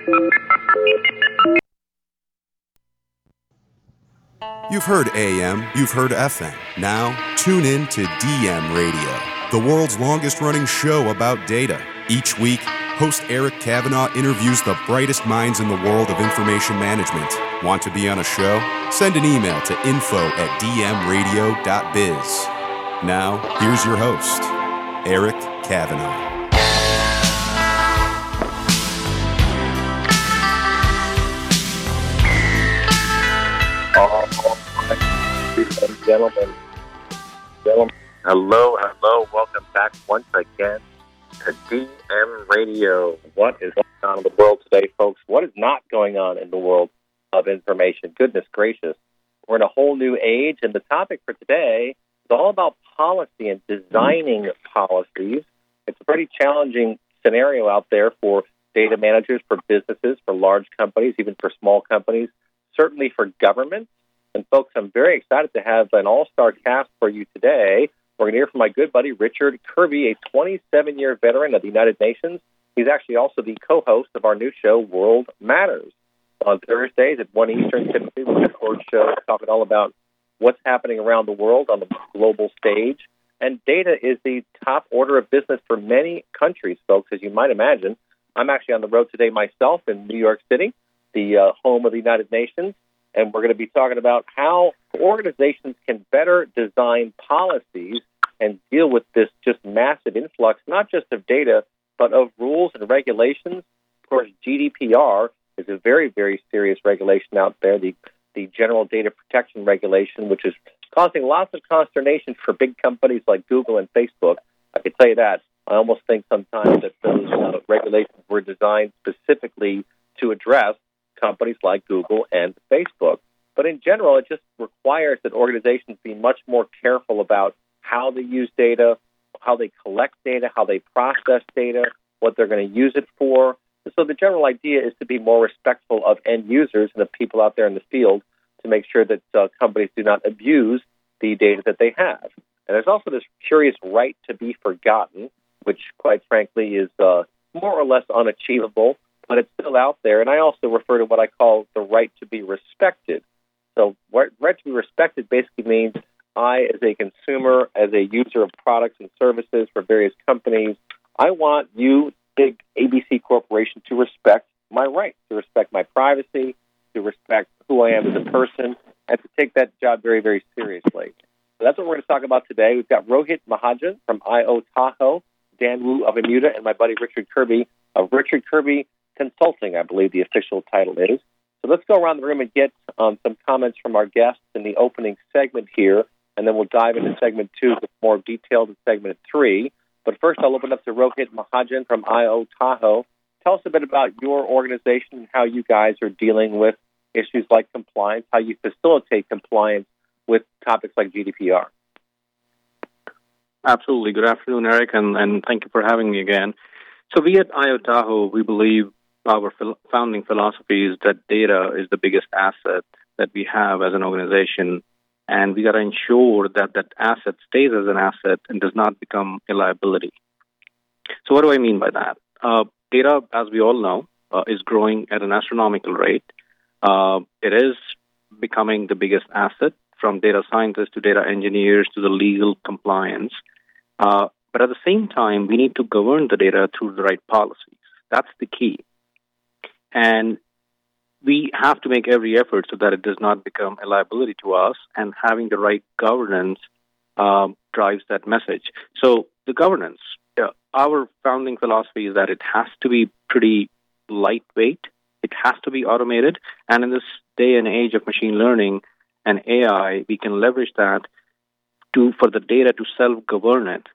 You've heard AM, you've heard FM. Now, tune in to DM Radio, the world's longest-running show about data. Each week, host Eric Kavanagh interviews the brightest minds in the world of information management. Want to be on a show? Send an email to info@dmradio.biz. Now, here's your host, Eric Kavanagh. Gentlemen, hello, welcome back once again to DM Radio. What is going on in the world today, folks? What is not going on in the world of information? Goodness gracious. We're in a whole new age, and the topic for today is all about policy and designing policies. It's a pretty challenging scenario out there for data managers, for businesses, for large companies, even for small companies, certainly for government. And folks, I'm very excited to have an all-star cast for you today. We're going to hear from my good buddy Richard Kirby, a 27-year veteran of the United Nations. He's actually also the co-host of our new show, World Matters. On Thursdays at 1 Eastern, typically, we record shows talking all about what's happening around the world on the global stage. And data is the top order of business for many countries, folks, as you might imagine. I'm actually on the road today myself in New York City, the home of the United Nations. And we're going to be talking about how organizations can better design policies and deal with this just massive influx, not just of data, but of rules and regulations. Of course, GDPR is a very, very serious regulation out there, the General Data Protection Regulation, which is causing lots of consternation for big companies like Google and Facebook. I can tell you that. I almost think sometimes that those regulations were designed specifically to address companies like Google and Facebook. But in general, it just requires that organizations be much more careful about how they use data, how they collect data, how they process data, what they're going to use it for. So the general idea is to be more respectful of end users and the people out there in the field to make sure that companies do not abuse the data that they have. And there's also this curious right to be forgotten, which, quite frankly, is more or less unachievable, but it's still out there. And I also refer to what I call the right to be respected. So right to be respected basically means I, as a consumer, as a user of products and services for various companies, I want you, big ABC Corporation, to respect my rights, to respect my privacy, to respect who I am as a person, and to take that job very, very seriously. So that's what we're going to talk about today. We've got Rohit Mahajan from IO Tahoe, Dan Wu of Immuta, and my buddy Richard Kirby of Richard Kirby Consulting, I believe the official title is. So let's go around the room and get some comments from our guests in the opening segment here, and then we'll dive into segment 2 with more detailed in segment 3. But first, I'll open up to Rohit Mahajan from IO Tahoe. Tell us a bit about your organization and how you guys are dealing with issues like compliance, how you facilitate compliance with topics like GDPR. Absolutely. Good afternoon, Eric, and thank you for having me again. So we at IO Tahoe, we believe our founding philosophy is that data is the biggest asset that we have as an organization, and we got to ensure that that asset stays as an asset and does not become a liability. So what do I mean by that? Data, as we all know, is growing at an astronomical rate. It is becoming the biggest asset, from data scientists to data engineers to the legal compliance. But at the same time, we need to govern the data through the right policies. That's the key. And we have to make every effort so that it does not become a liability to us, and having the right governance drives that message. So the governance, our founding philosophy is that it has to be pretty lightweight. It has to be automated. And in this day and age of machine learning and AI, we can leverage that for the data to self-govern it,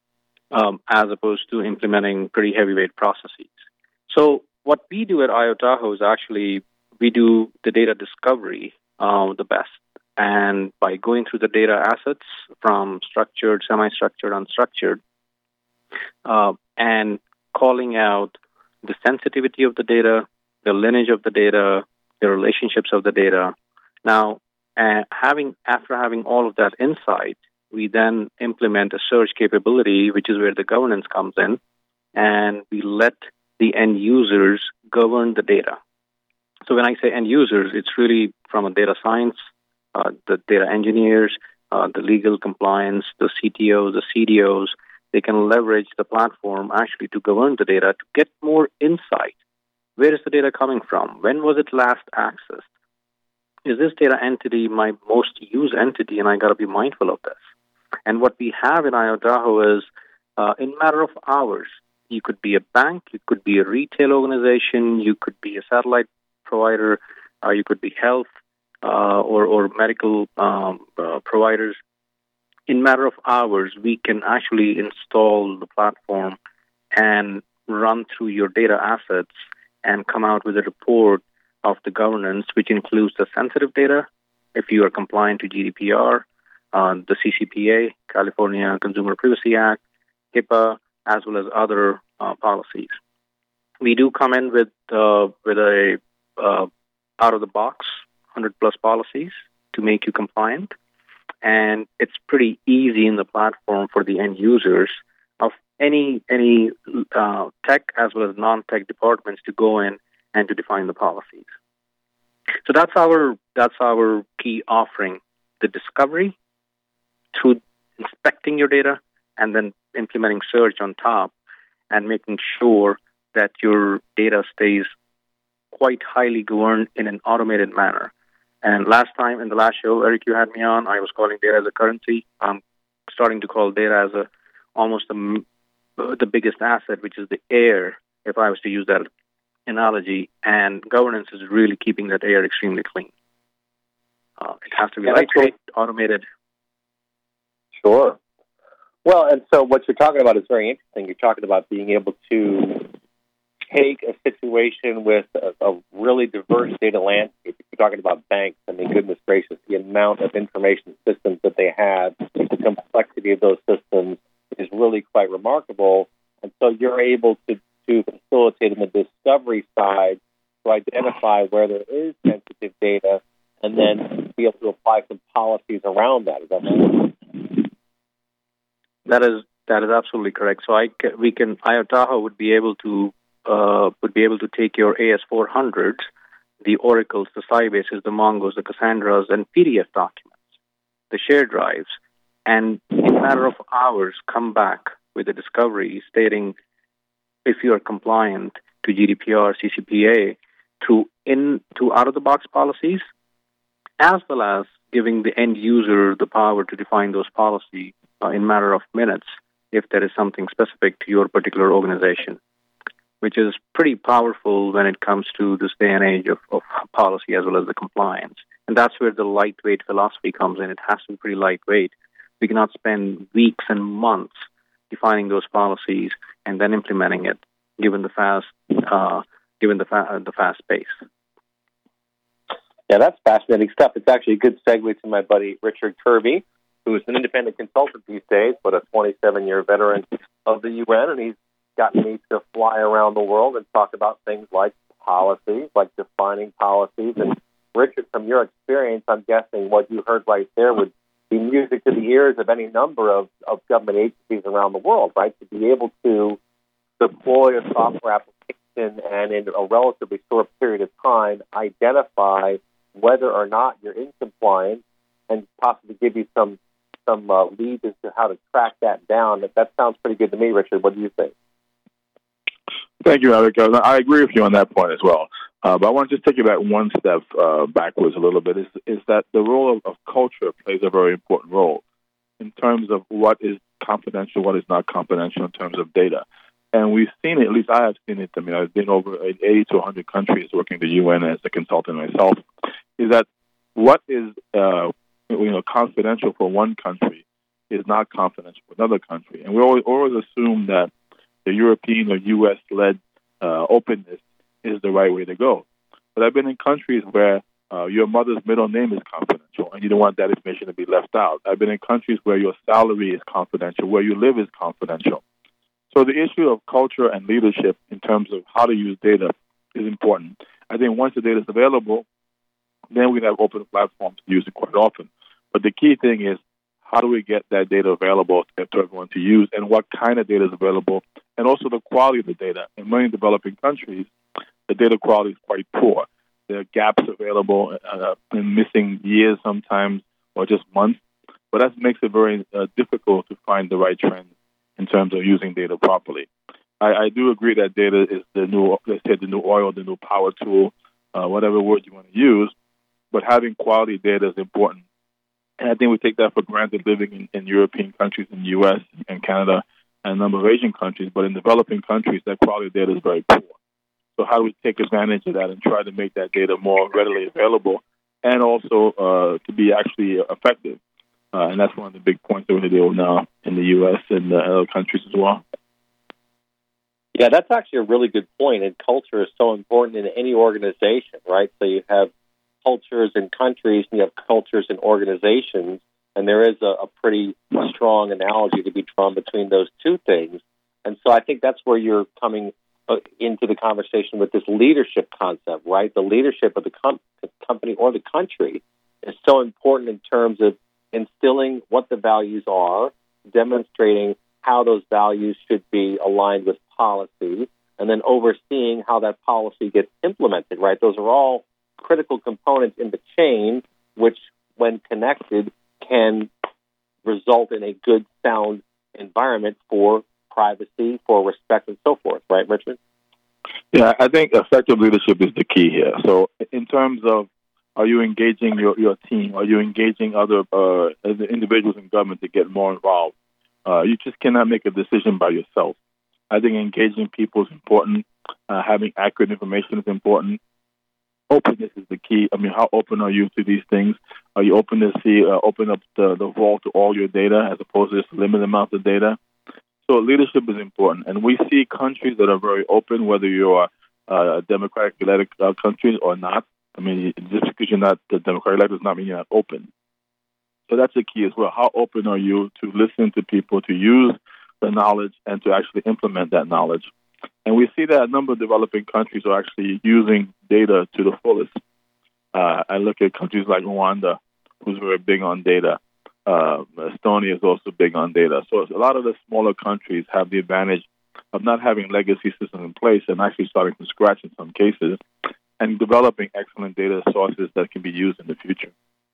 as opposed to implementing pretty heavyweight processes. So what we do at IO Tahoe is actually we do the data discovery the best. And by going through the data assets from structured, semi-structured, unstructured, and calling out the sensitivity of the data, the lineage of the data, the relationships of the data. Now, after having all of that insight, we then implement a search capability, which is where the governance comes in, and we let the end users govern the data. So when I say end users, it's really from a data science, the data engineers, the legal compliance, the CTOs, the CDOs. They can leverage the platform actually to govern the data to get more insight. Where is the data coming from? When was it last accessed? Is this data entity my most used entity, and I got to be mindful of this? And what we have in IOTahoe is, in a matter of hours, you could be a bank, you could be a retail organization, you could be a satellite provider, you could be health or medical providers. In a matter of hours, we can actually install the platform and run through your data assets and come out with a report of the governance, which includes the sensitive data, if you are compliant to GDPR, the CCPA, California Consumer Privacy Act, HIPAA, as well as other policies. We do come in with a out-of-the-box 100-plus policies to make you compliant, and it's pretty easy in the platform for the end users of any tech as well as non-tech departments to go in and to define the policies. So that's our key offering: the discovery through inspecting your data and then implementing search on top and making sure that your data stays quite highly governed in an automated manner. And last time in the last show, Eric, you had me on, I was calling data as a currency. I'm starting to call data as almost the biggest asset, which is the air, if I was to use that analogy. And governance is really keeping that air extremely clean. It has to be lightweight, automated. Sure. Well, and so what you're talking about is very interesting. You're talking about being able to take a situation with a really diverse data landscape. If you're talking about banks, I mean, goodness gracious, the amount of information systems that they have, the complexity of those systems is really quite remarkable. And so you're able to facilitate in the discovery side to identify where there is sensitive data and then be able to apply some policies around that. Is that right? That is absolutely correct. So IOTahoe would be able to take your AS400s, the Oracles, the Sybases, the Mongos, the Cassandras, and PDF documents, the shared drives, and in a matter of hours come back with a discovery stating if you are compliant to GDPR, CCPA, to out-of-the-box policies, as well as giving the end user the power to define those policies in a matter of minutes if there is something specific to your particular organization, which is pretty powerful when it comes to this day and age of policy as well as the compliance. And that's where the lightweight philosophy comes in. It has to be pretty lightweight. We cannot spend weeks and months defining those policies and then implementing it, given the fast pace. Yeah, that's fascinating stuff. It's actually a good segue to my buddy Richard Kirby, who is an independent consultant these days, but a 27-year veteran of the UN, and he's gotten me to fly around the world and talk about things like policies, like defining policies. And Richard, from your experience, I'm guessing what you heard right there would be music to the ears of any number of government agencies around the world, right? To be able to deploy a software application and in a relatively short period of time identify whether or not you're in compliance and possibly give you some leads as to how to track that down. That sounds pretty good to me, Richard. What do you think? Thank you, Eric. I agree with you on that point as well. But I want to just take you back one step backwards a little bit, is that the role of culture plays a very important role in terms of what is confidential, what is not confidential in terms of data. And we've seen it, at least I have seen it. I mean, I've been over 80 to 100 countries working at the UN as a consultant myself, is that what is confidential for one country is not confidential for another country. And we always assume that the European or U.S.-led openness is the right way to go. But I've been in countries where your mother's middle name is confidential, and you don't want that information to be left out. I've been in countries where your salary is confidential, where you live is confidential. So the issue of culture and leadership in terms of how to use data is important. I think once the data is available, then we have open platforms to use it quite often. But the key thing is, how do we get that data available to everyone to use, and what kind of data is available, and also the quality of the data. In many developing countries, the data quality is quite poor. There are gaps available and missing years sometimes or just months. But that makes it very difficult to find the right trends in terms of using data properly. I do agree that data is the new, let's say, the new oil, the new power tool, whatever word you want to use. But having quality data is important. And I think we take that for granted living in European countries, in the U.S. and Canada, and a number of Asian countries. But in developing countries, that quality data is very poor. So how do we take advantage of that and try to make that data more readily available and also to be actually effective? And that's one of the big points that we're doing now in the U.S. and other countries as well. Yeah, that's actually a really good point. And culture is so important in any organization, right? So you have cultures in countries and you have cultures in organizations. And there is a pretty strong analogy to be drawn between those two things. And so I think that's where you're coming into the conversation with this leadership concept, right? The leadership of the company or the country is so important in terms of instilling what the values are, demonstrating how those values should be aligned with policy, and then overseeing how that policy gets implemented, right? Those are all critical components in the chain, which, when connected, can result in a good, sound environment for privacy, for respect, and so forth, right, Richard? Yeah, I think effective leadership is the key here. So in terms of, are you engaging your team? Are you engaging other individuals in government to get more involved? You just cannot make a decision by yourself. I think engaging people is important. Having accurate information is important. Openness is the key. I mean, how open are you to these things? Are you open to open up the vault to all your data as opposed to just limited amounts of data? So leadership is important. And we see countries that are very open, whether you're a democratic elected country or not. I mean, just because you're not the democratic elected does not mean you're not open. So that's the key as well. How open are you to listen to people, to use the knowledge, and to actually implement that knowledge? And we see that a number of developing countries are actually using data to the fullest. I look at countries like Rwanda, who's very big on data. Estonia is also big on data. So a lot of the smaller countries have the advantage of not having legacy systems in place and actually starting from scratch in some cases and developing excellent data sources that can be used in the future.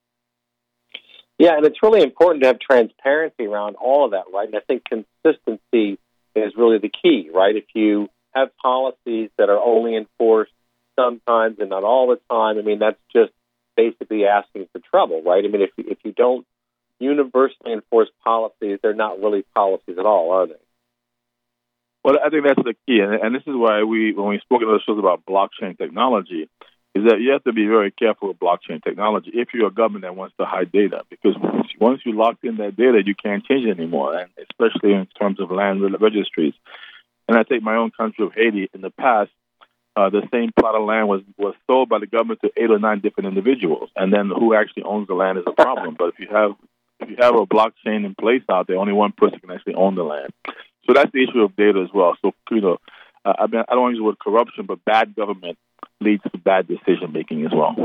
Yeah, and it's really important to have transparency around all of that, right? And I think consistency is really the key, right? If you have policies that are only enforced sometimes and not all the time, I mean, that's just basically asking for trouble, right? I mean, if you don't universally enforce policies, they're not really policies at all, are they? Well, I think that's the key, and this is why when we spoke in other shows about blockchain technology, is that you have to be very careful with blockchain technology if you're a government that wants to hide data, because once you lock in that data, you can't change it anymore, and especially in terms of land registries. And I take my own country of Haiti. In the past, the same plot of land was sold by the government to 8 or 9 different individuals, and then who actually owns the land is a problem. But if you have a blockchain in place out there, only one person can actually own the land. So that's the issue of data as well. So, I don't want to use the word corruption, but bad government leads to bad decision-making as well.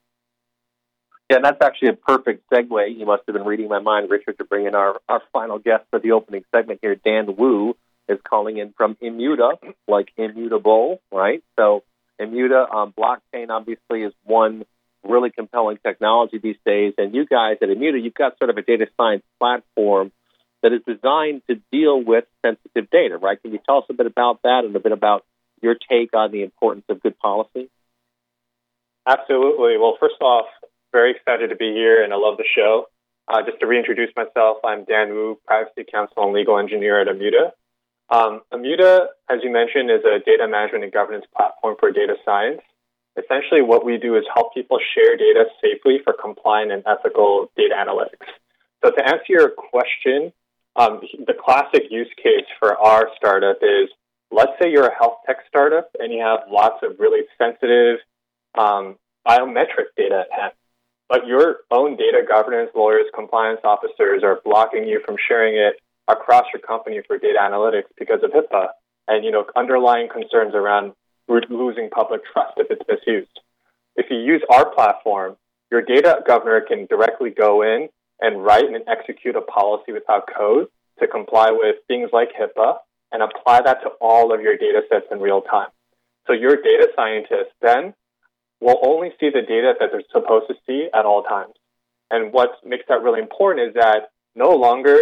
Yeah, and that's actually a perfect segue. You must have been reading my mind, Richard, to bring in our final guest for the opening segment here. Dan Wu is calling in from Immuta, like immutable, right? So Immuta, blockchain obviously is one really compelling technology these days. And you guys at Immuta, you've got sort of a data science platform that is designed to deal with sensitive data, right? Can you tell us a bit about that and a bit about your take on the importance of good policy? Absolutely. Well, first off, very excited to be here, and I love the show. Just to reintroduce myself, I'm Dan Wu, Privacy Counsel and Legal Engineer at Immuta. Immuta, as you mentioned, is a data management and governance platform for data science. Essentially, what we do is help people share data safely for compliant and ethical data analytics. So to answer your question, the classic use case for our startup is, let's say you're a health tech startup and you have lots of really sensitive biometric data at hand, but your own data governance lawyers, compliance officers are blocking you from sharing it across your company for data analytics because of HIPAA and, underlying concerns around losing public trust if it's misused. If you use our platform, your data governor can directly go in and write and execute a policy without code to comply with things like HIPAA and apply that to all of your data sets in real time. So your data scientists then will only see the data that they're supposed to see at all times. And what makes that really important is that no longer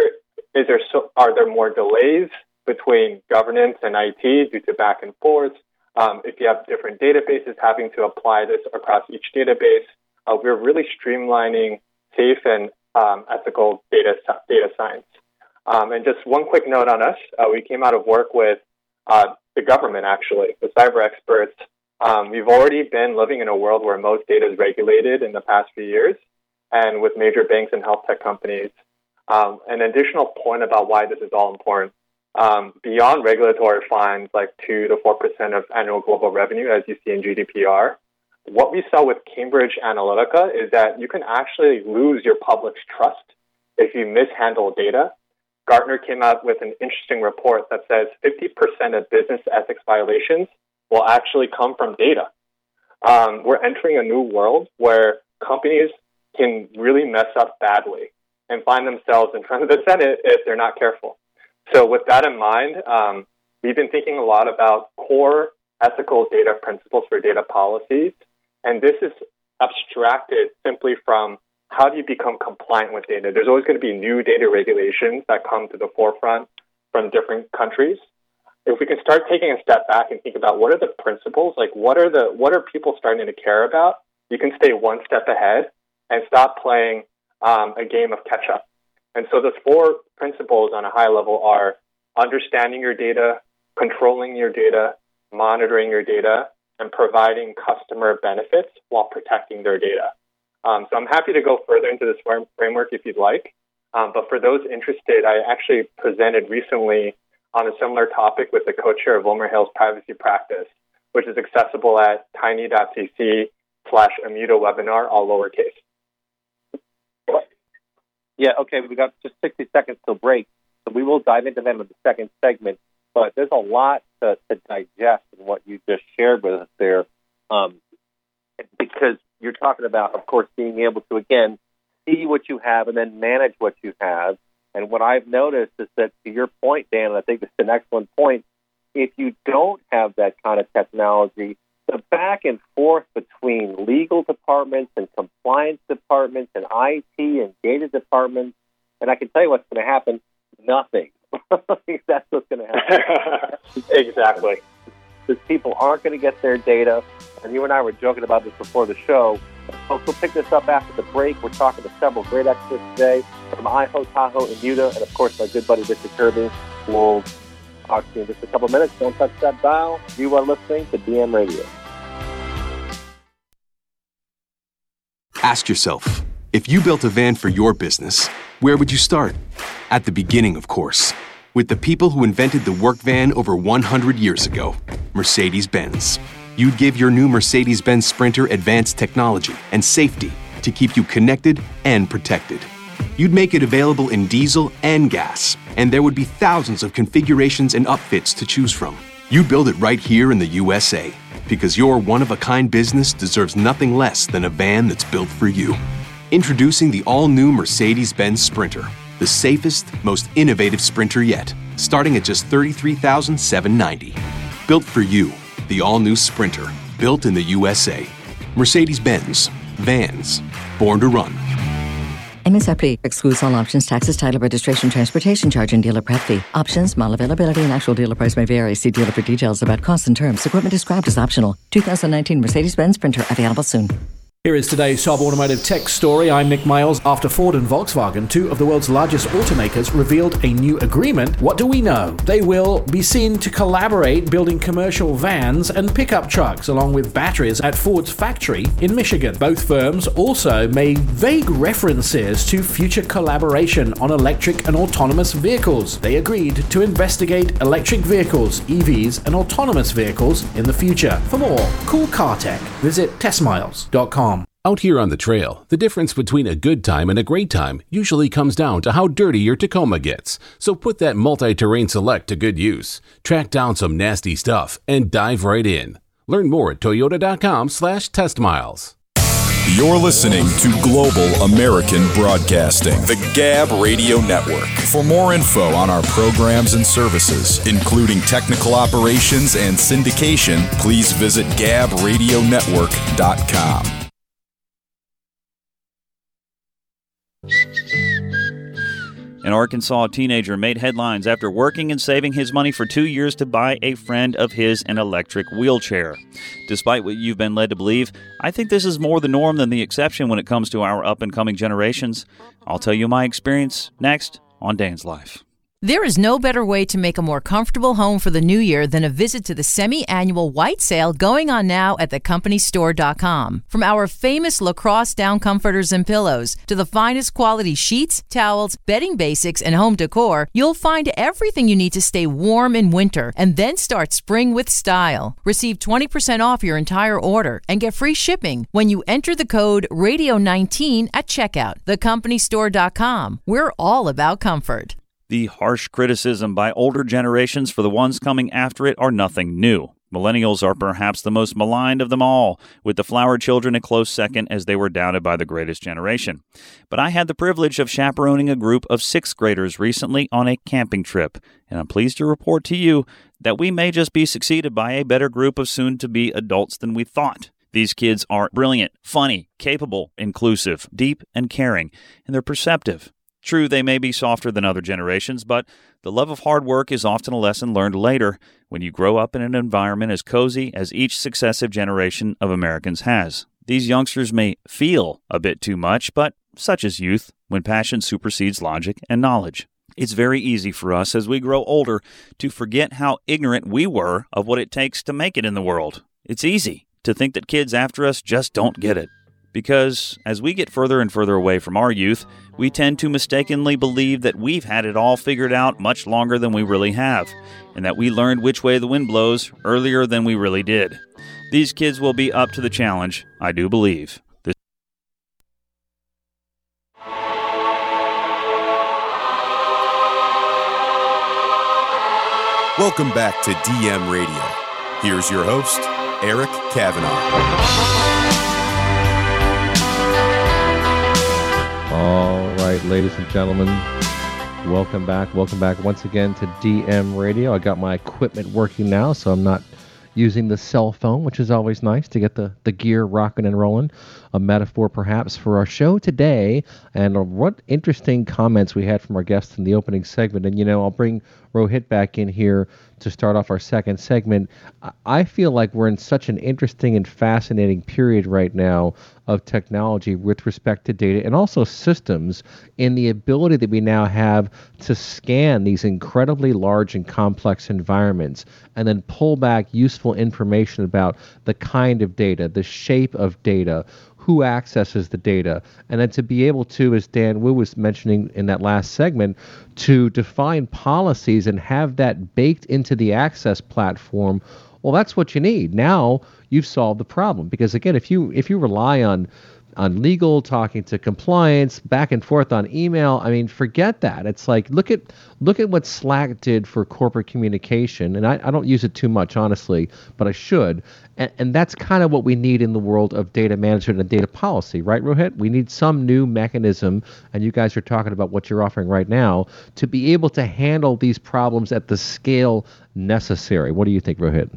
are there more delays between governance and IT due to back and forth. If you have different databases having to apply this across each database, we're really streamlining safe and ethical data science. And just one quick note on us, we came out of work with the government, actually, the cyber experts. We've already been living in a world where most data is regulated in the past few years, and with major banks and health tech companies. An additional point about why this is all important, beyond regulatory fines like 2 to 4% of annual global revenue, as you see in GDPR, what we saw with Cambridge Analytica is that you can actually lose your public's trust if you mishandle data. Gartner came out with an interesting report that says 50% of business ethics violations will actually come from data. We're entering a new world where companies can really mess up badly and find themselves in front of the Senate if they're not careful. So with that in mind, we've been thinking a lot about core ethical data principles for data policies. And this is abstracted simply from how do you become compliant with data. There's always going to be new data regulations that come to the forefront from different countries. If we can start taking a step back and think about what are the principles, like what are people starting to care about, you can stay one step ahead and stop playing a game of catch up. And so those 4 principles on a high level are understanding your data, controlling your data, monitoring your data, and providing customer benefits while protecting their data. So I'm happy to go further into this framework if you'd like. But for those interested, I actually presented recently on a similar topic with the co-chair of WilmerHale's privacy practice, which is accessible at tiny.cc/Immuta webinar, all lowercase. Yeah, okay, we got just 60 seconds till break, so we will dive into them in the second segment, but there's a lot to digest in what you just shared with us there, because you're talking about, of course, being able to, again, see what you have and then manage what you have. And what I've noticed is that, to your point, Dan, and I think it's an excellent point, if you don't have that kind of technology, the back and forth between legal departments and compliance departments and IT and data departments, and I can tell you what's going to happen, nothing. That's what's going to happen. Exactly. Because people aren't going to get their data, and you and I were joking about this before the show. Folks, we'll pick this up after the break. We're talking to several great experts today from Idaho, Tahoe, Immuta, and of course my good buddy Richard Kirby. We'll talk to you in just a couple minutes. Don't touch that dial. You are listening to DM Radio. Ask yourself, if you built a van for your business, where would you start? At the beginning, of course, with the people who invented the work van over 100 years ago, Mercedes-Benz. You'd give your new Mercedes-Benz Sprinter advanced technology and safety to keep you connected and protected. You'd make it available in diesel and gas, and there would be thousands of configurations and upfits to choose from. You'd build it right here in the USA, because your one-of-a-kind business deserves nothing less than a van that's built for you. Introducing the all-new Mercedes-Benz Sprinter, the safest, most innovative Sprinter yet, starting at just $33,790. Built for you, the all-new Sprinter, built in the USA. Mercedes-Benz, vans, born to run. MSRP excludes all options, taxes, title, registration, transportation charge, and dealer prep fee. Options, model availability, and actual dealer price may vary. See dealer for details about costs and terms. Equipment described as optional. 2019 Mercedes-Benz Sprinter available soon. Here is today's top automotive tech story. I'm Nick Miles. After Ford and Volkswagen, 2 of the world's largest automakers, revealed a new agreement, what do we know? They will be seen to collaborate building commercial vans and pickup trucks along with batteries at Ford's factory in Michigan. Both firms also made vague references to future collaboration on electric and autonomous vehicles. They agreed to investigate electric vehicles, EVs, and autonomous vehicles in the future. For more cool car tech, visit testmiles.com. Out here on the trail, the difference between a good time and a great time usually comes down to how dirty your Tacoma gets. So put that multi-terrain Select to good use. Track down some nasty stuff and dive right in. Learn more at toyota.com/testmiles. You're listening to Global American Broadcasting, the Gab Radio Network. For more info on our programs and services, including technical operations and syndication, please visit gabradionetwork.com. In Arkansas, a teenager made headlines after working and saving his money for 2 years to buy a friend of his an electric wheelchair. Despite what you've been led to believe, I think this is more the norm than the exception when it comes to our up-and-coming generations. I'll tell you my experience next on Dan's Life. There is no better way to make a more comfortable home for the new year than a visit to the semi-annual white sale going on now at thecompanystore.com. From our famous lacrosse down comforters and pillows to the finest quality sheets, towels, bedding basics, and home decor, you'll find everything you need to stay warm in winter and then start spring with style. Receive 20% off your entire order and get free shipping when you enter the code RADIO19 at checkout. Thecompanystore.com. We're all about comfort. The harsh criticism by older generations for the ones coming after it are nothing new. Millennials are perhaps the most maligned of them all, with the flower children a close second as they were doubted by the greatest generation. But I had the privilege of chaperoning a group of 6th graders recently on a camping trip, and I'm pleased to report to you that we may just be succeeded by a better group of soon-to-be adults than we thought. These kids are brilliant, funny, capable, inclusive, deep, and caring, and they're perceptive. True, they may be softer than other generations, but the love of hard work is often a lesson learned later when you grow up in an environment as cozy as each successive generation of Americans has. These youngsters may feel a bit too much, but such is youth, when passion supersedes logic and knowledge. It's very easy for us as we grow older to forget how ignorant we were of what it takes to make it in the world. It's easy to think that kids after us just don't get it. Because as we get further and further away from our youth, we tend to mistakenly believe that we've had it all figured out much longer than we really have, and that we learned which way the wind blows earlier than we really did. These kids will be up to the challenge, I do believe. Welcome back to DM Radio. Here's your host, Eric Kavanaugh. All right, ladies and gentlemen, welcome back once again to DM Radio. I got my equipment working now, so I'm not using the cell phone, which is always nice to get the gear rocking and rolling. A metaphor, perhaps, for our show today, and what interesting comments we had from our guests in the opening segment. And, I'll bring Rohit back in here to start off our second segment. I feel like we're in such an interesting and fascinating period right now of technology with respect to data and also systems, in the ability that we now have to scan these incredibly large and complex environments and then pull back useful information about the kind of data, the shape of data, who accesses the data, and then to be able to, as Dan Wu was mentioning in that last segment, to define policies and have that baked into the access platform. Well, that's what you need. Now you've solved the problem, because again, if you rely on legal, talking to compliance, back and forth on email, I mean, forget that. It's like, look at what Slack did for corporate communication. And I don't use it too much, honestly, but I should. And that's kind of what we need in the world of data management and data policy, right, Rohit? We need some new mechanism, and you guys are talking about what you're offering right now, to be able to handle these problems at the scale necessary. What do you think, Rohit?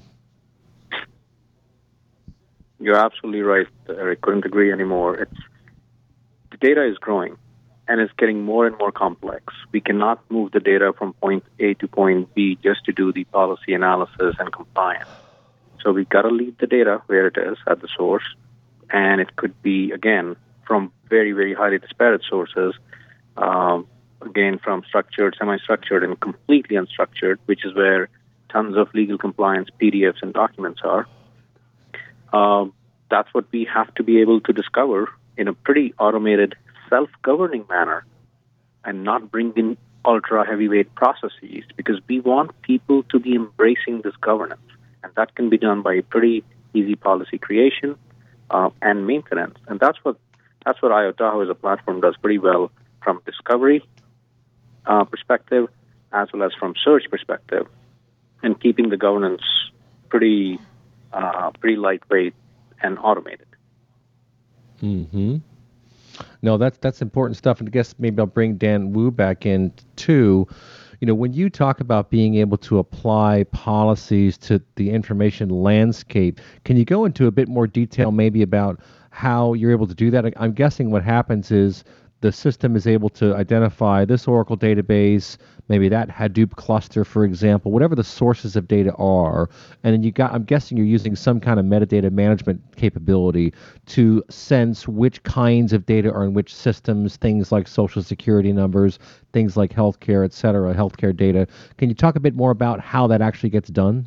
You're absolutely right, Eric. Couldn't agree anymore. The data is growing, and it's getting more and more complex. We cannot move the data from point A to point B just to do the policy analysis and compliance. So we've got to leave the data where it is at the source, and it could be, again, from very, very highly disparate sources, again, from structured, semi-structured, and completely unstructured, which is where tons of legal compliance PDFs and documents are. That's what we have to be able to discover in a pretty automated, self-governing manner, and not bring in ultra-heavyweight processes, because we want people to be embracing this governance. And that can be done by pretty easy policy creation and maintenance. And that's what IO Tahoe as a platform does pretty well, from discovery perspective as well as from search perspective, and keeping the governance pretty lightweight and automated. Mm-hmm. No, that's important stuff. And I guess maybe I'll bring Dan Wu back in too. When you talk about being able to apply policies to the information landscape, can you go into a bit more detail maybe about how you're able to do that? I'm guessing what happens is the system is able to identify this Oracle database, maybe that Hadoop cluster, for example, whatever the sources of data are. And then I'm guessing you're using some kind of metadata management capability to sense which kinds of data are in which systems, things like social security numbers, things like healthcare, et cetera, healthcare data. Can you talk a bit more about how that actually gets done?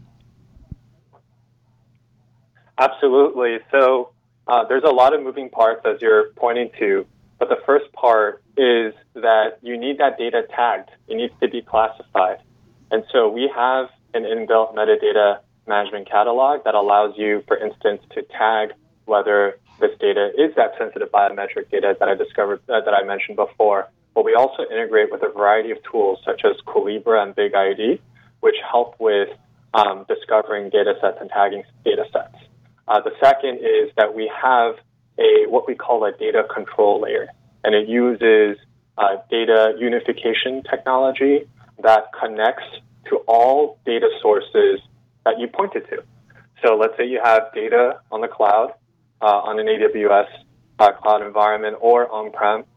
Absolutely. So there's a lot of moving parts, as you're pointing to. But the first part is that you need that data tagged. It needs to be classified. And so we have an inbuilt metadata management catalog that allows you, for instance, to tag whether this data is that sensitive biometric data that I mentioned before. But we also integrate with a variety of tools such as Collibra and BigID, which help with discovering data sets and tagging data sets. The second is that we have what we call a data control layer, and it uses data unification technology that connects to all data sources that you pointed to. So let's say you have data on the cloud, on an AWS cloud environment or on-prem.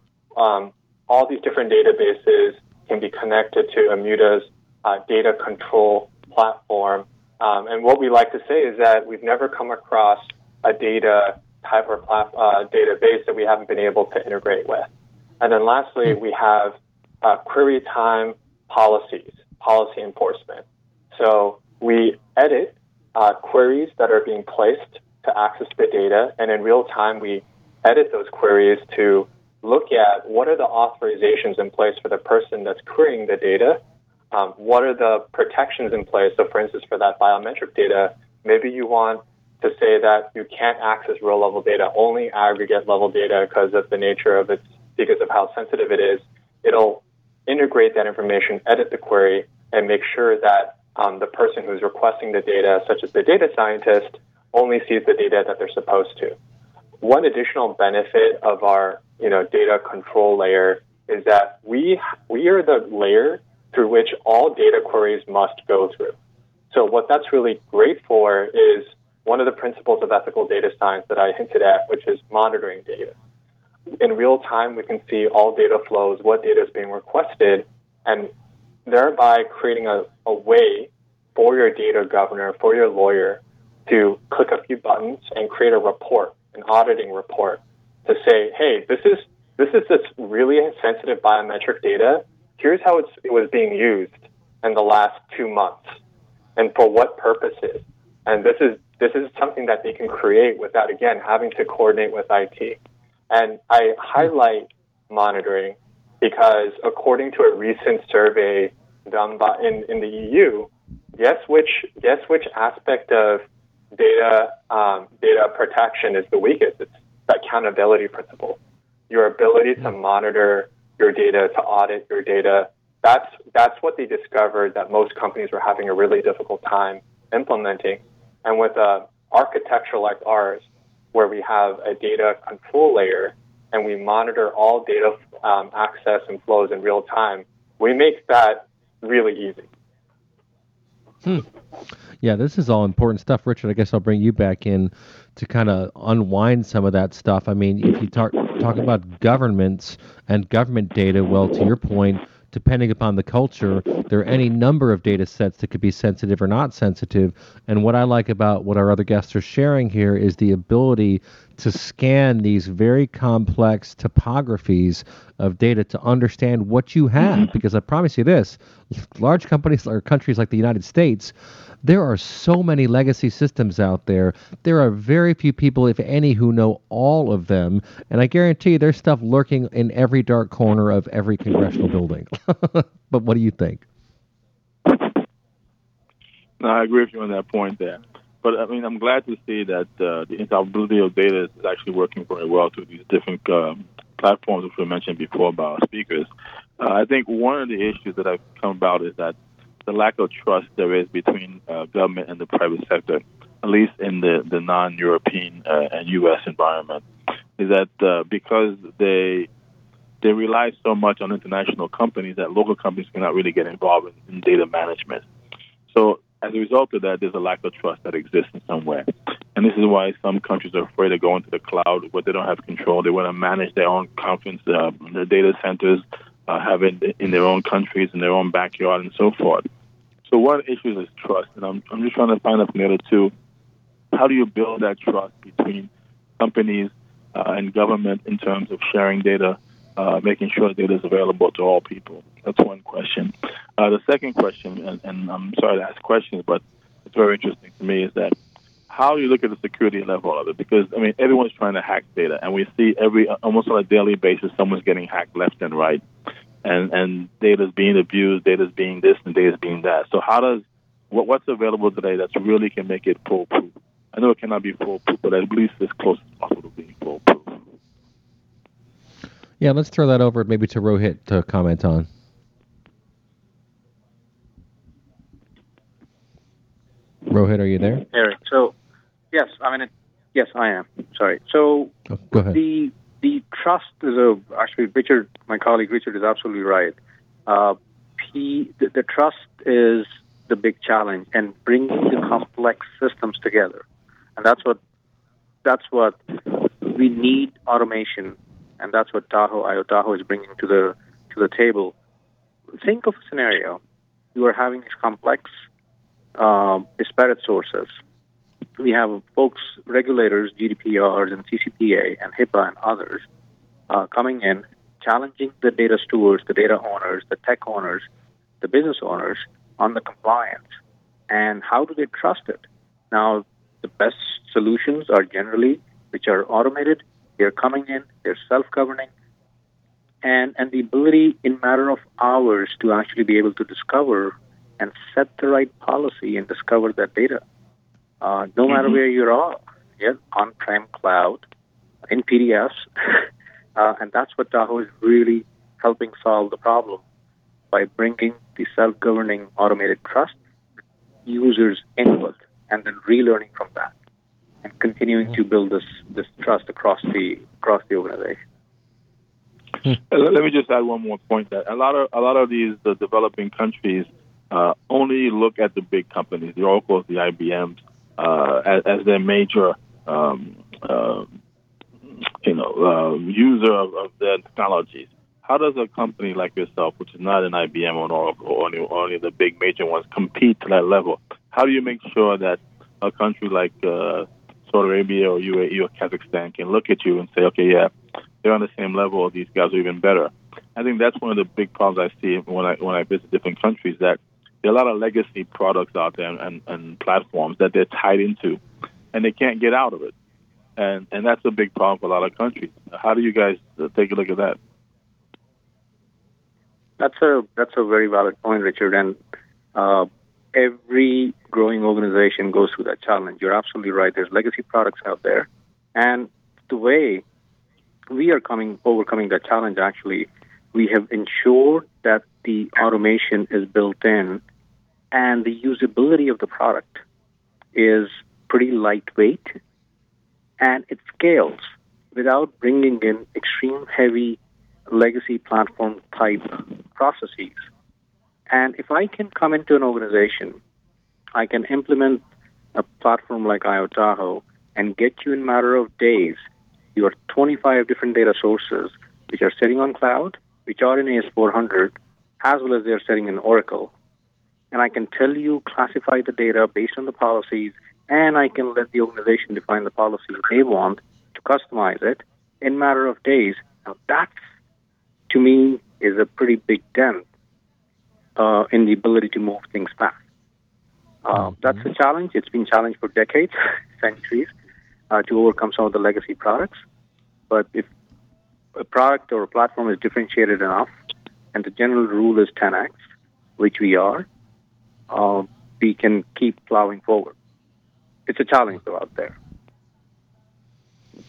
All these different databases can be connected to Immuta's data control platform. And what we like to say is that we've never come across a data type or database that we haven't been able to integrate with. And then lastly, we have query time policy enforcement. So we edit queries that are being placed to access the data, and in real time, we edit those queries to look at what are the authorizations in place for the person that's querying the data, what are the protections in place. So for instance, for that biometric data, maybe you want to say that you can't access row-level data, only aggregate-level data because of the nature of it, because of how sensitive it is. It'll integrate that information, edit the query, and make sure that the person who's requesting the data, such as the data scientist, only sees the data that they're supposed to. One additional benefit of our data control layer is that we are the layer through which all data queries must go through. So what that's really great for is one of the principles of ethical data science that I hinted at, which is monitoring data. In real time, we can see all data flows, what data is being requested, and thereby creating a way for your data governor, for your lawyer, to click a few buttons and create a report, an auditing report, to say, hey, this is this really sensitive biometric data. Here's how it was being used in the last 2 months, and for what purposes. And this is something that they can create without, again, having to coordinate with IT. And I highlight monitoring because according to a recent survey done in the EU, guess which aspect of data protection is the weakest? It's the accountability principle. Your ability to monitor your data, to audit your data. That's what they discovered that most companies were having a really difficult time implementing. And with an architecture like ours, where we have a data control layer and we monitor all data access and flows in real time, we make that really easy. Yeah, this is all important stuff. Richard, I guess I'll bring you back in to kind of unwind some of that stuff. I mean, if you talk about governments and government data, well, to your point, depending upon the culture, there are any number of data sets that could be sensitive or not sensitive. And what I like about what our other guests are sharing here is the ability to scan these very complex topographies of data to understand what you have. Because I promise you this, large companies or countries like the United States, there are so many legacy systems out there. There are very few people, if any, who know all of them. And I guarantee you there's stuff lurking in every dark corner of every congressional building. But what do you think? No, I agree with you on that point there. But, I mean, I'm glad to see that the interoperability of data is actually working very well through these different platforms, which we mentioned before by our speakers. I think one of the issues that have come about is that the lack of trust there is between government and the private sector, at least in the non-European and U.S. environment. is that because they rely so much on international companies that local companies cannot really get involved in data management. So as a result of that, there's a lack of trust that exists in some way. And this is why some countries are afraid of going to the cloud where they don't have control. They want to manage their own their data centers, have it in their own countries, in their own backyard, and so forth. So one issue is trust. And I'm just trying to find out from the other two, how do you build that trust between companies and government in terms of sharing data, making sure data is available to all people? That's one question. The second question, and I'm sorry to ask questions, but it's very interesting to me, is that how do you look at the security level of it? Because, I mean, everyone's trying to hack data, and we see almost on a daily basis someone's getting hacked left and right, and data's being abused, data's being this, and data's being that. So how does what's available today that really can make it foolproof? I know it cannot be foolproof, but at least as close as possible to being foolproof. Yeah, let's throw that over maybe to Rohit to comment on. Rohit, are you there? Eric, so yes, yes, I am. Sorry. So go ahead. The trust is actually Richard, my colleague Richard, is absolutely right. The trust is the big challenge, and bringing the complex systems together, and that's what we need automation, and that's what IoTahoe is bringing to the table. Think of a scenario: you are having these complex disparate sources. We have folks, regulators, GDPRs and CCPA and HIPAA and others coming in, challenging the data stewards, the data owners, the tech owners, the business owners on the compliance. And how do they trust it? Now, the best solutions are generally which are automated. They're coming in, they're self-governing, and the ability in matter of hours to actually be able to discover and set the right policy and discover that data. No matter where you are, on-prem, cloud, in PDFs, and that's what Tahoe is really helping solve the problem by bringing the self-governing automated trust, users' input, and then relearning from that, and continuing to build this trust across the organization. Let me just add one more point. That a lot of these developing countries only look at the big companies, the Oracles, the IBMs, as their major, user of their technologies. How does a company like yourself, which is not an IBM or an Oracle or any of the big major ones, compete to that level? How do you make sure that a country like Saudi Arabia or UAE or Kazakhstan can look at you and say, okay, yeah, they're on the same level, these guys are even better? I think that's one of the big problems I see when I visit different countries, that there are a lot of legacy products out there and platforms that they're tied into, and they can't get out of it. And that's a big problem for a lot of countries. How do you guys take a look at that? That's a very valid point, Richard. And every growing organization goes through that challenge. You're absolutely right. There's legacy products out there. And the way we are overcoming that challenge, actually, we have ensured that the automation is built in and the usability of the product is pretty lightweight, and it scales without bringing in extreme heavy legacy platform type processes. And if I can come into an organization, I can implement a platform like IoTahoe and get you in a matter of days your 25 different data sources which are sitting on cloud, which are in AS400, as well as they're sitting in Oracle. And I can tell you, classify the data based on the policies, and I can let the organization define the policies they want to customize it in a matter of days. Now that, to me, is a pretty big dent in the ability to move things fast. That's a challenge. It's been challenged for decades, centuries, to overcome some of the legacy products. But if a product or a platform is differentiated enough, and the general rule is 10x, which we are, we can keep plowing forward. It's a challenge, though, out there.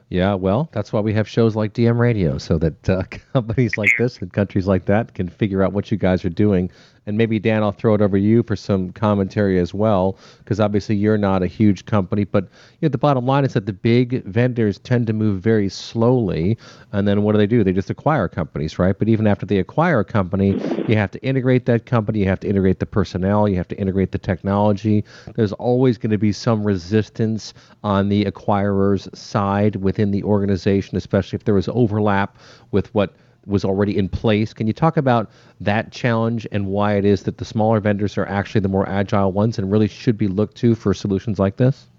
Yeah, well, that's why we have shows like DM Radio, so that companies like this and countries like that can figure out what you guys are doing. And maybe, Dan, I'll throw it over to you for some commentary as well, because obviously you're not a huge company. But the bottom line is that the big vendors tend to move very slowly. And then what do? They just acquire companies, right? But even after they acquire a company, you have to integrate that company. You have to integrate the personnel. You have to integrate the technology. There's always going to be some resistance on the acquirer's side within the organization, especially if there was overlap with what was already in place. Can you talk about that challenge and why it is that the smaller vendors are actually the more agile ones and really should be looked to for solutions like this?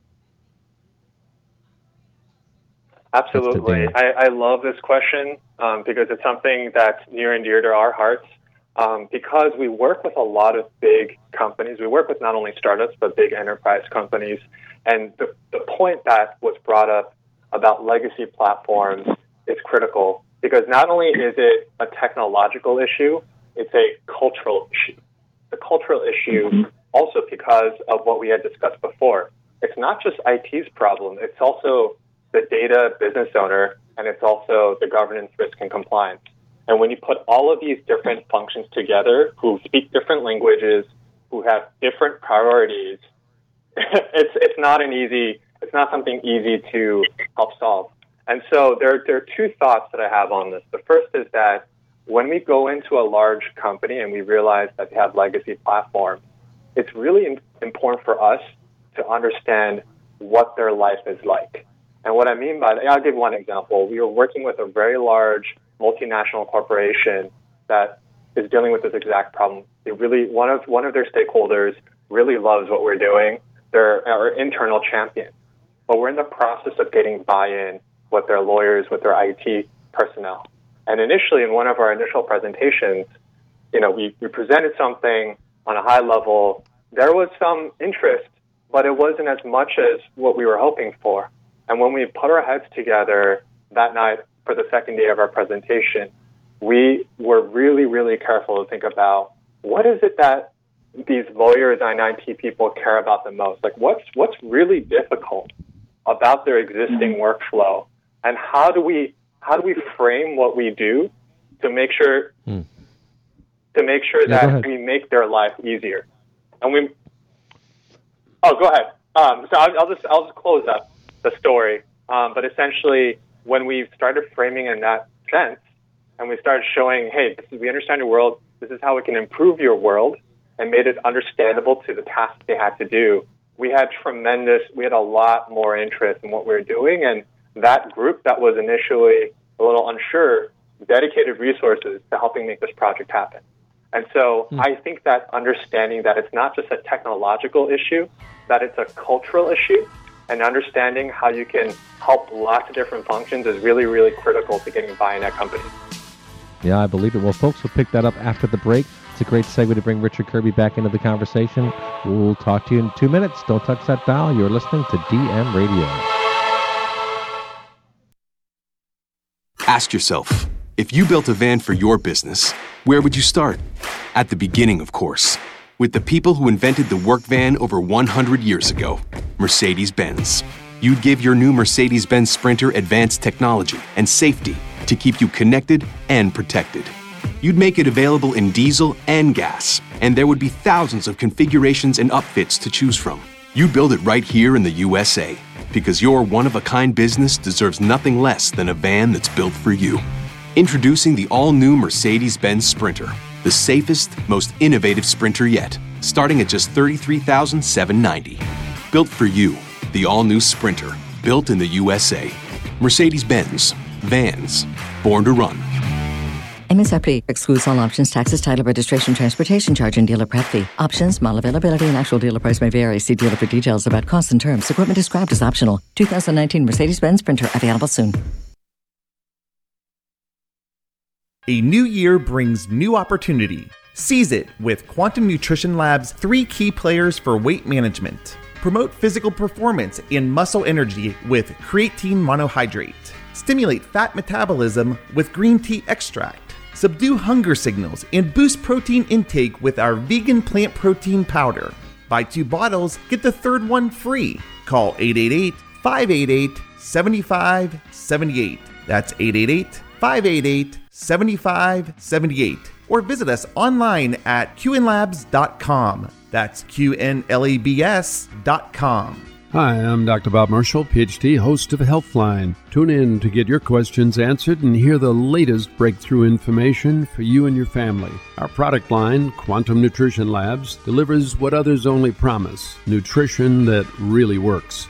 Absolutely. I love this question because it's something that's near and dear to our hearts because we work with a lot of big companies. We work with not only startups, but big enterprise companies. And the point that was brought up about legacy platforms is critical because not only is it a technological issue, it's a cultural issue. The cultural issue also because of what we had discussed before. It's not just IT's problem. It's also the data business owner, and it's also the governance, risk, and compliance. And when you put all of these different functions together, who speak different languages, who have different priorities, it's not something easy to help solve. And so there are two thoughts that I have on this. The first is that when we go into a large company and we realize that they have legacy platforms, it's really important for us to understand what their life is like. And what I mean by that, I'll give one example. We were working with a very large multinational corporation that is dealing with this exact problem. They really, one of their stakeholders really loves what we're doing. They're our internal champion. But we're in the process of getting buy-in with their lawyers, with their IT personnel. And initially, in one of our initial presentations, we presented something on a high level. There was some interest, but it wasn't as much as what we were hoping for. And when we put our heads together that night for the second day of our presentation, we were really, really careful to think about what is it that these lawyers and IT people care about the most? Like, what's really difficult about their existing workflow, and how do we frame what we do to make sure that we make their life easier? And go ahead. So I'll just close up the story. But essentially, when we started framing in that sense, and we started showing, hey, we understand your world. This is how we can improve your world, and made it understandable to the tasks they had to do. We had a lot more interest in what we were doing, and that group that was initially a little unsure dedicated resources to helping make this project happen. And so I think that understanding that it's not just a technological issue, that it's a cultural issue, and understanding how you can help lots of different functions is really, really critical to getting buy-in at companies. Yeah, I believe it. Well, folks, we'll pick that up after the break. It's a great segue to bring Richard Kirby back into the conversation. We'll talk to you in 2 minutes. Don't touch that dial. You're listening to DM Radio. Ask yourself, if you built a van for your business, where would you start? At the beginning, of course, with the people who invented the work van over 100 years ago, Mercedes-Benz. You'd give your new Mercedes-Benz Sprinter advanced technology and safety to keep you connected and protected. You'd make it available in diesel and gas, and there would be thousands of configurations and upfits to choose from. You build it right here in the USA, because your one-of-a-kind business deserves nothing less than a van that's built for you. Introducing the all-new Mercedes-Benz Sprinter, the safest, most innovative Sprinter yet, starting at just $33,790. Built for you, the all-new Sprinter, built in the USA. Mercedes-Benz, vans, born to run. MSRP excludes all options, taxes, title, registration, transportation charge, and dealer prep fee. Options, model availability, and actual dealer price may vary. See dealer for details about costs and terms. Equipment described as optional. 2019 Mercedes-Benz Sprinter available soon. A new year brings new opportunity. Seize it with Quantum Nutrition Lab's 3 key players for weight management. Promote physical performance and muscle energy with creatine monohydrate. Stimulate fat metabolism with green tea extract. Subdue hunger signals and boost protein intake with our vegan plant protein powder. Buy 2 bottles, get the third one free. Call 888-588 888-588-7578. That's 888-588-7578. Or visit us online at qnlabs.com. That's QNLABS.com. Hi, I'm Dr. Bob Marshall, PhD, host of Healthline. Tune in to get your questions answered and hear the latest breakthrough information for you and your family. Our product line, Quantum Nutrition Labs, delivers what others only promise, nutrition that really works.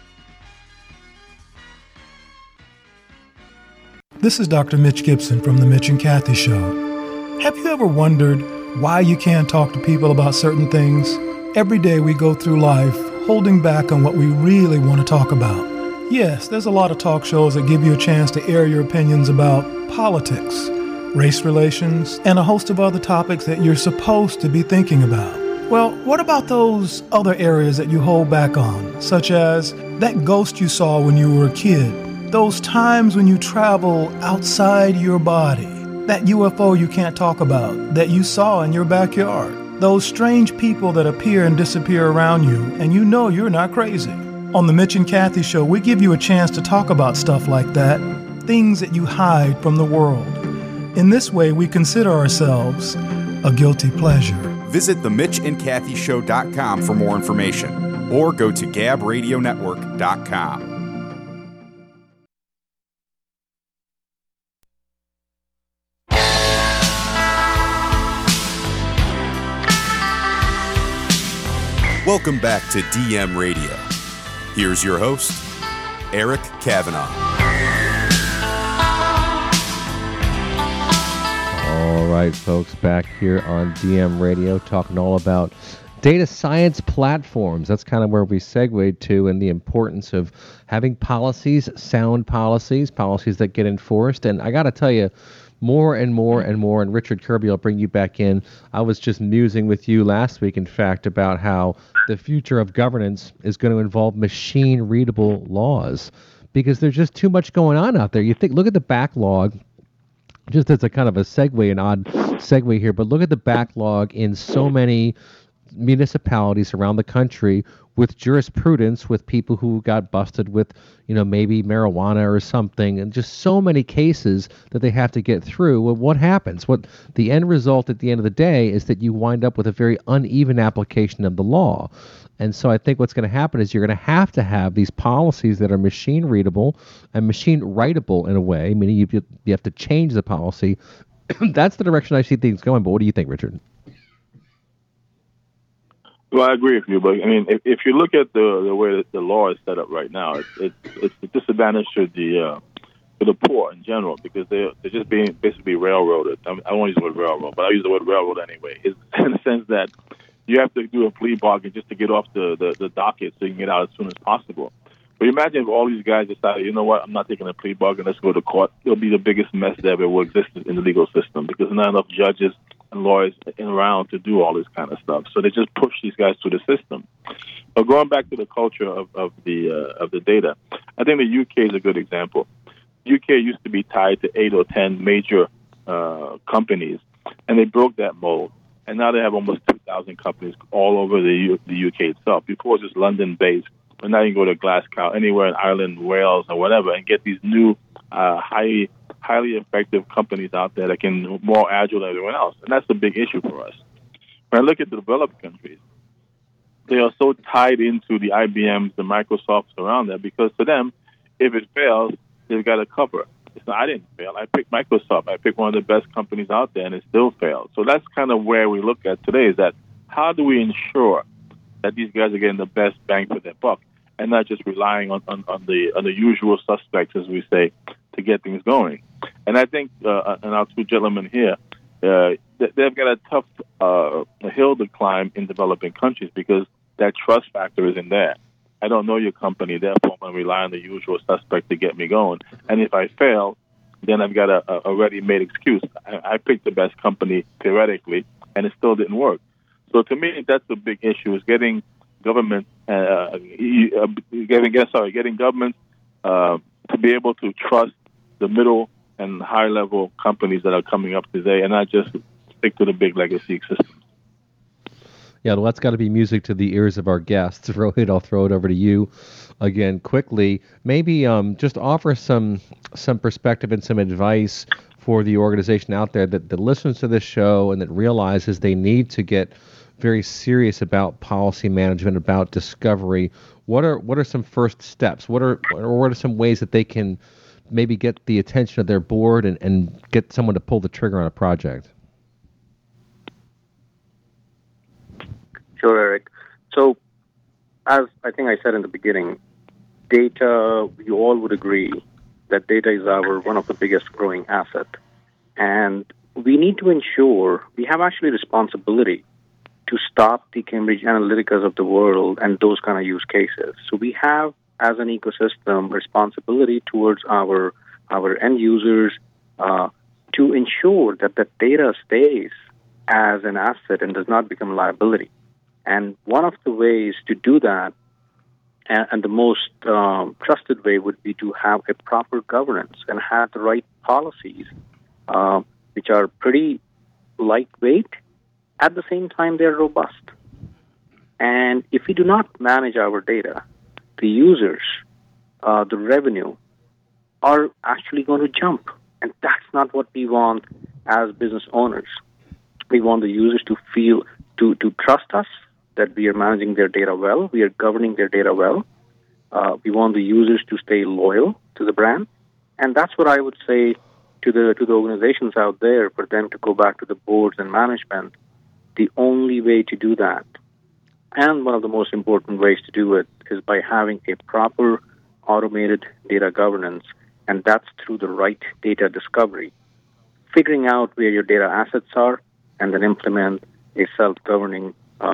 This is Dr. Mitch Gibson from The Mitch and Kathy Show. Have you ever wondered why you can't talk to people about certain things? Every day we go through life holding back on what we really want to talk about. Yes, there's a lot of talk shows that give you a chance to air your opinions about politics, race relations, and a host of other topics that you're supposed to be thinking about. Well, what about those other areas that you hold back on, such as that ghost you saw when you were a kid, those times when you travel outside your body, that UFO you can't talk about that you saw in your backyard, those strange people that appear and disappear around you, and you know you're not crazy. On the Mitch and Kathy Show, we give you a chance to talk about stuff like that, things that you hide from the world. In this way, we consider ourselves a guilty pleasure. Visit themitchandkathyshow.com for more information, or go to gabradionetwork.com. Welcome back to DM Radio. Here's your host, Eric Kavanaugh. All right, folks, back here on DM Radio, talking all about data science platforms. That's kind of where we segued to, and the importance of having policies, sound policies that get enforced. And I got to tell you, more and more and more, and Richard Kirby, I'll bring you back in. I was just musing with you last week, in fact, about how the future of governance is going to involve machine-readable laws, because there's just too much going on out there. You think, look at the backlog, just as a kind of a segue, an odd segue here, but look at the backlog in so many municipalities around the country with jurisprudence, with people who got busted with, maybe marijuana or something, and just so many cases that they have to get through. Well, what happens? What the end result at the end of the day is that you wind up with a very uneven application of the law. And so I think what's going to happen is you're going to have these policies that are machine readable and machine writable in a way, meaning you have to change the policy. That's the direction I see things going. But what do you think, Richard? Well, I agree with you, but I mean, if you look at the way that the law is set up right now, it's a disadvantage to the poor in general, because they're just being basically railroaded. I don't want to use the word railroad, but I use the word railroad anyway. It's in the sense that you have to do a plea bargain just to get off the docket so you can get out as soon as possible. But imagine if all these guys decided, you know what, I'm not taking a plea bargain, let's go to court. It'll be the biggest mess that ever will exist in the legal system, because there's not enough judges and lawyers around to do all this kind of stuff. So they just push these guys through the system. But going back to the culture of the data, I think the UK is a good example. UK used to be tied to 8 or 10 major companies, and they broke that mold. And now they have almost 2,000 companies all over the UK itself. Before it was just London-based, but now you can go to Glasgow, anywhere in Ireland, Wales, or whatever, and get these new highly effective companies out there that can more agile than everyone else. And that's the big issue for us. When I look at the developed countries, they are so tied into the IBMs, the Microsofts around there, because to them, if it fails, they've got to cover. I didn't fail. I picked Microsoft. I picked one of the best companies out there, and it still failed. So that's kind of where we look at today, is that how do we ensure that these guys are getting the best bang for their buck, and not just relying on the usual suspects, as we say, to get things going. And I think, and our two gentlemen here, they've got a tough hill to climb in developing countries, because that trust factor isn't there. I don't know your company, therefore I'm going to rely on the usual suspect to get me going. And if I fail, then I've got a ready-made excuse. I picked the best company, theoretically, and it still didn't work. So to me, that's the big issue, is getting governments to be able to trust the middle and high-level companies that are coming up today, and not just stick to the big legacy systems. Yeah, well, that's got to be music to the ears of our guests. Rohit, I'll throw it over to you again quickly. Maybe just offer some perspective and some advice for the organization out there that listens to this show and that realizes they need to get very serious about policy management, about discovery. What are some first steps? What are some ways that they can maybe get the attention of their board and get someone to pull the trigger on a project? Sure, Eric. So, as I think I said in the beginning, data, you all would agree that data is one of the biggest growing assets. And we need to ensure we have actually responsibility to stop the Cambridge Analyticas of the world and those kind of use cases. So we have, as an ecosystem, responsibility towards our end users to ensure that the data stays as an asset and does not become a liability. And one of the ways to do that, and the most trusted way, would be to have a proper governance and have the right policies, which are pretty lightweight. At the same time, they're robust. And if we do not manage our data, the users, the revenue, are actually going to jump. And that's not what we want as business owners. We want the users to feel, to trust us, that we are managing their data well, we are governing their data well. We want the users to stay loyal to the brand. And that's what I would say to the organizations out there, for them to go back to the boards and management. The only way to do that, and one of the most important ways to do it, is by having a proper automated data governance, and that's through the right data discovery. Figuring out where your data assets are, and then implement a self-governing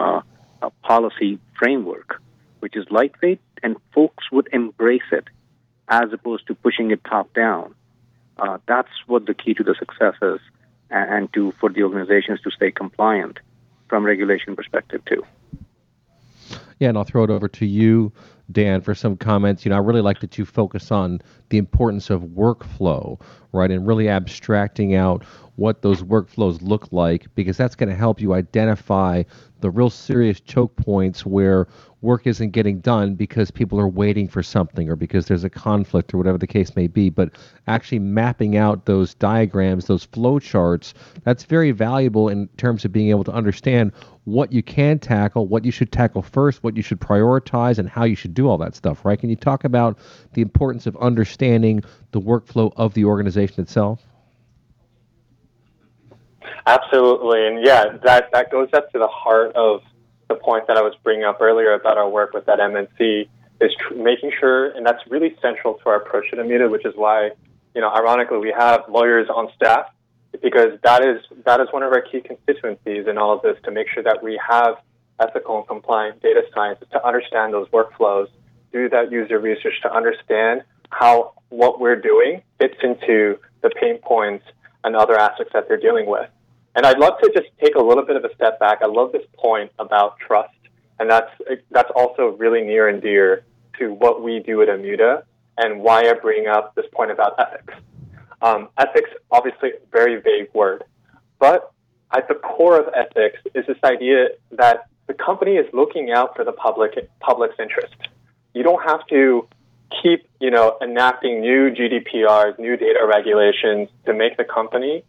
policy framework, which is lightweight, and folks would embrace it as opposed to pushing it top-down. That's what the key to the success is, and for the organizations to stay compliant from regulation perspective too. Yeah, and I'll throw it over to you, Dan, for some comments. I really like that you focus on the importance of workflow, right, and really abstracting out what those workflows look like, because that's going to help you identify the real serious choke points where work isn't getting done because people are waiting for something or because there's a conflict or whatever the case may be. But actually mapping out those diagrams, those flow charts, that's very valuable in terms of being able to understand what you can tackle, what you should tackle first, what you should prioritize, and how you should do all that stuff, right? Can you talk about the importance of understanding the workflow of the organization itself? Absolutely. And yeah, that goes up to the heart of the point that I was bringing up earlier about our work with that MNC, is making sure, and that's really central to our approach at Immutah, which is why, ironically, we have lawyers on staff, because that is one of our key constituencies in all of this, to make sure that we have ethical and compliant data scientists to understand those workflows, do that user research to understand how what we're doing fits into the pain points and other aspects that they're dealing with. And I'd love to just take a little bit of a step back. I love this point about trust, and that's also really near and dear to what we do at Immutah, and why I bring up this point about ethics. Ethics, obviously, a very vague word, but at the core of ethics is this idea that the company is looking out for the public's interest. You don't have to keep, enacting new GDPRs, new data regulations to make the company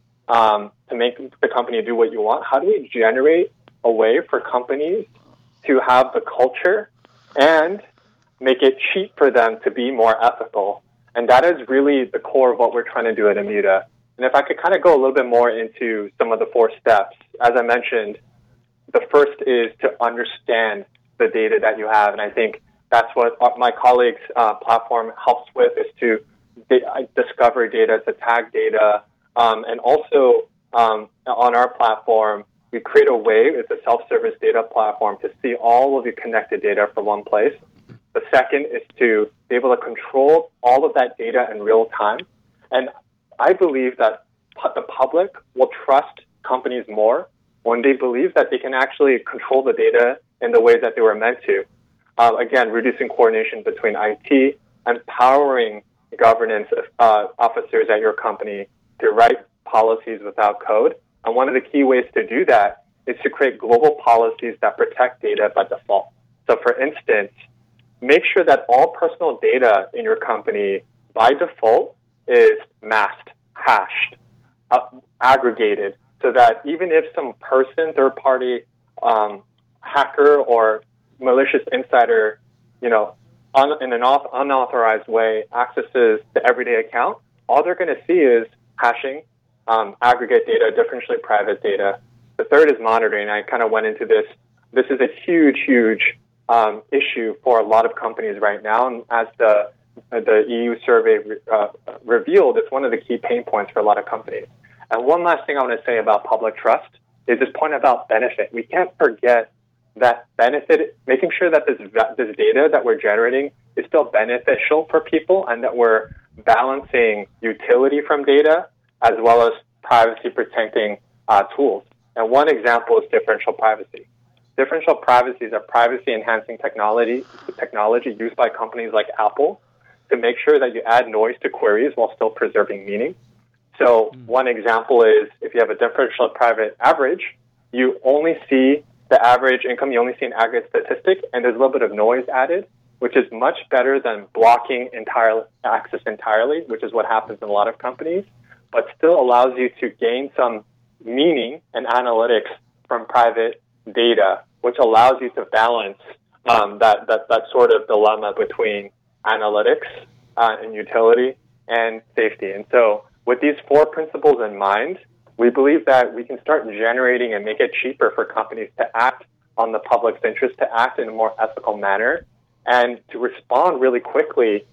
do what you want. How do we generate a way for companies to have the culture and make it cheap for them to be more ethical? And that is really the core of what we're trying to do at Immutah. And if I could kind of go a little bit more into some of the 4 steps, as I mentioned, the first is to understand the data that you have. And I think that's what my colleagues' platform helps with, is to discover data, to tag data. And also on our platform, we create a way, it's a self-service data platform, to see all of the connected data from one place. The second is to be able to control all of that data in real time. And I believe that the public will trust companies more when they believe that they can actually control the data in the way that they were meant to. Again, reducing coordination between IT, empowering governance officers at your company to write policies without code. And one of the key ways to do that is to create global policies that protect data by default. So for instance, make sure that all personal data in your company by default is masked, hashed, aggregated, so that even if some person, third-party hacker or malicious insider, in an unauthorized way accesses the everyday account, all they're going to see is hashing, aggregate data, differentially private data. The third is monitoring. I kind of went into this. This is a huge issue for a lot of companies right now, and as the EU survey revealed, it's one of the key pain points for a lot of companies. And one last thing I want to say about public trust is this point about benefit. We can't forget that benefit, making sure that this data that we're generating is still beneficial for people, and that we're balancing utility from data as well as privacy protecting tools. And one example is differential privacy. Differential privacy is a privacy-enhancing technology used by companies like Apple to make sure that you add noise to queries while still preserving meaning. So one example is if you have a differential private average, you only see the average income, you only see an aggregate statistic, and there's a little bit of noise added, which is much better than blocking access entirely, which is what happens in a lot of companies, but still allows you to gain some meaning and analytics from private data, which allows you to balance that sort of dilemma between analytics and utility and safety. And so with these 4 principles in mind, we believe that we can start generating and make it cheaper for companies to act on the public's interest, to act in a more ethical manner, and to respond really quickly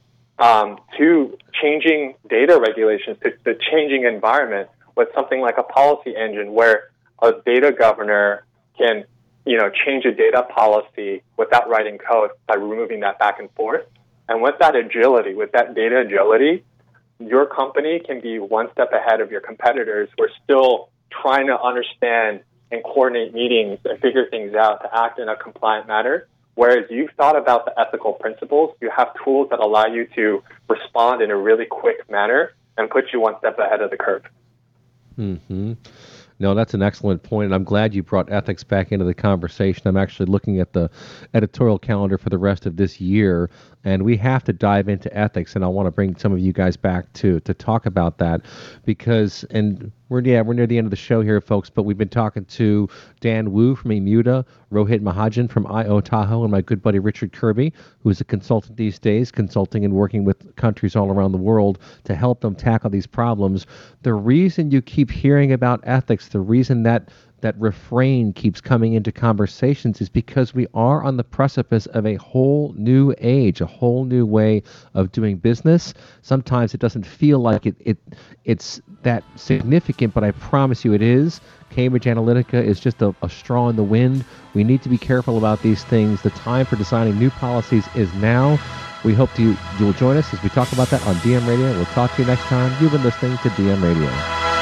to changing data regulations, to the changing environment with something like a policy engine where a data governor can, change a data policy without writing code by removing that back and forth. And with that agility, with that data agility, your company can be one step ahead of your competitors who are still trying to understand and coordinate meetings and figure things out to act in a compliant manner. Whereas you've thought about the ethical principles, you have tools that allow you to respond in a really quick manner and put you one step ahead of the curve. Mm-hmm. No, that's an excellent point, and I'm glad you brought ethics back into the conversation. I'm actually looking at the editorial calendar for the rest of this year, and we have to dive into ethics, and I want to bring some of you guys back to talk about that, because, and we're near the end of the show here, folks, but we've been talking to Dan Wu from Immuta, Rohit Mahajan from IO Tahoe, and my good buddy Richard Kirby, who's a consultant these days, consulting and working with countries all around the world to help them tackle these problems. The reason you keep hearing about ethics, the reason that refrain keeps coming into conversations is because we are on the precipice of a whole new age, a whole new way of doing business. Sometimes it doesn't feel like it's that significant, but I promise you it is. Cambridge Analytica is just a straw in the wind. We need to be careful about these things. The time for designing new policies is now. We hope you'll join us as we talk about that on DM Radio. We'll talk to you next time. You've been listening to DM Radio.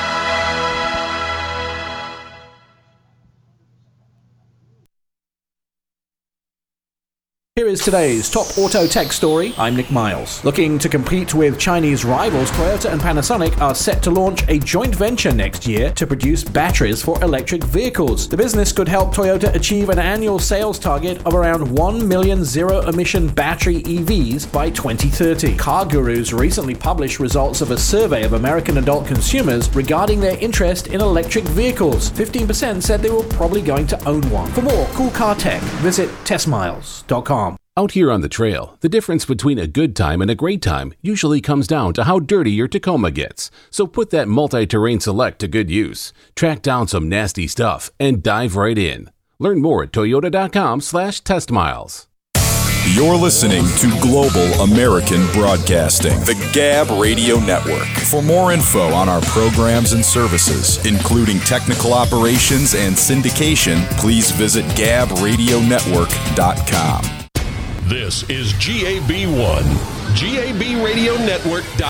Here is today's top auto tech story. I'm Nick Miles. Looking to compete with Chinese rivals, Toyota and Panasonic are set to launch a joint venture next year to produce batteries for electric vehicles. The business could help Toyota achieve an annual sales target of around 1 million zero-emission battery EVs by 2030. Car Gurus recently published results of a survey of American adult consumers regarding their interest in electric vehicles. 15% said they were probably going to own one. For more cool car tech, visit testmiles.com. Out here on the trail, the difference between a good time and a great time usually comes down to how dirty your Tacoma gets. So put that multi-terrain select to good use. Track down some nasty stuff and dive right in. Learn more at toyota.com/testmiles. You're listening to Global American Broadcasting, the Gab Radio Network. For more info on our programs and services, including technical operations and syndication, please visit gabradionetwork.com. This is GAB1, GABRadionetwork.com.